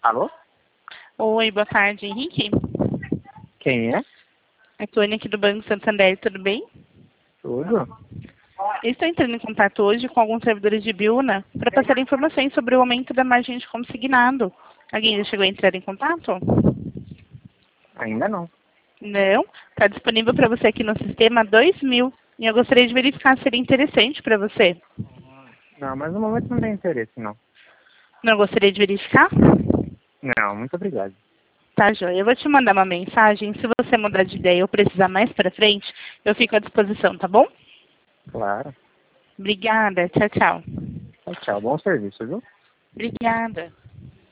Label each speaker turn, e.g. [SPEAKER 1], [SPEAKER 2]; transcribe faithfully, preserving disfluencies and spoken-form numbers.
[SPEAKER 1] Alô?
[SPEAKER 2] Oi, boa tarde, Henrique.
[SPEAKER 1] Quem é?
[SPEAKER 2] É Tônia aqui do Banco Santander, tudo bem?
[SPEAKER 1] Tudo?
[SPEAKER 2] Eu estou entrando em contato hoje com alguns servidores de Biúna para passar informações sobre o aumento da margem de consignado. Alguém já chegou a entrar em contato?
[SPEAKER 1] Ainda não.
[SPEAKER 2] Não? Está disponível para você aqui no sistema dois mil. E eu gostaria de verificar se seria interessante para você.
[SPEAKER 1] Não, mas no momento não tem interesse, não.
[SPEAKER 2] Não gostaria de verificar?
[SPEAKER 1] Não, muito obrigado.
[SPEAKER 2] Tá, joia. Eu vou te mandar uma mensagem. Se você mudar de ideia ou precisar mais para frente, eu fico à disposição, tá bom?
[SPEAKER 1] Claro.
[SPEAKER 2] Obrigada. Tchau, tchau.
[SPEAKER 1] Tchau, tchau. Bom serviço, viu?
[SPEAKER 2] Obrigada.